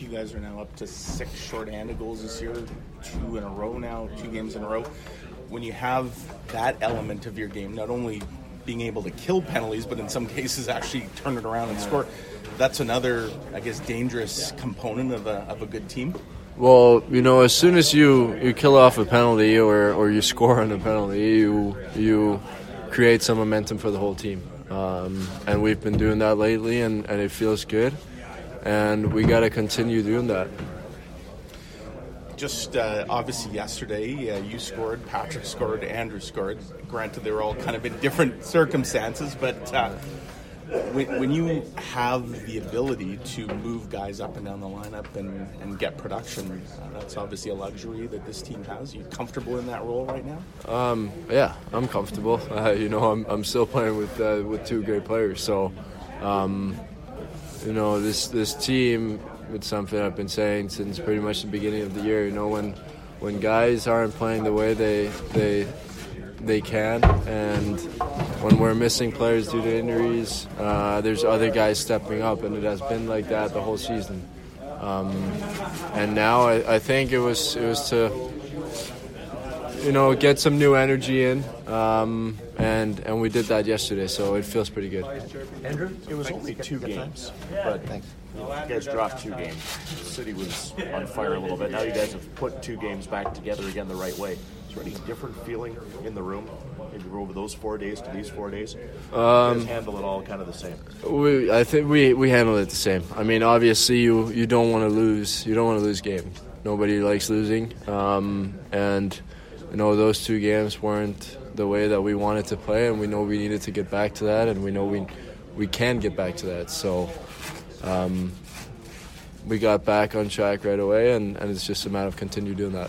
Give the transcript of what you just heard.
You guys are now up to 6 shorthanded goals this year, 2 in a row now, 2 games in a row. When you have that element of your game, not only being able to kill penalties, but in some cases actually turn it around and score, that's another, I guess, dangerous component of a good team. Well, as soon as you kill off a penalty or you score on a penalty, you create some momentum for the whole team. And we've been doing that lately, and it feels good. And we got to continue doing that. Just obviously yesterday, you scored, Patrick scored, Andrew scored. Granted, they were all kind of in different circumstances, but when you have the ability to move guys up and down the lineup and get production, that's obviously a luxury that this team has. Are you comfortable in that role right now? Yeah, I'm comfortable. I'm still playing with 2 great players, so this team. It's something I've been saying since pretty much the beginning of the year. When guys aren't playing the way they can, and when we're missing players due to injuries, there's other guys stepping up, and it has been like that the whole season. And now I think it was to get some new energy in, and we did that yesterday, so it feels pretty good. Andrew, it was only 2 games, but you guys dropped 2 games. The city was on fire a little bit. Now you guys have put 2 games back together again the right way. Is there any different feeling in the room? Maybe over those 4 days to these 4 days? You guys handle it all kind of the same? I think we handle it the same. I mean, obviously you don't want to lose. You don't want to lose games. Nobody likes losing, and those 2 games weren't the way that we wanted to play, and we know we needed to get back to that, and we know we can get back to that. So we got back on track right away, and it's just a matter of continue doing that.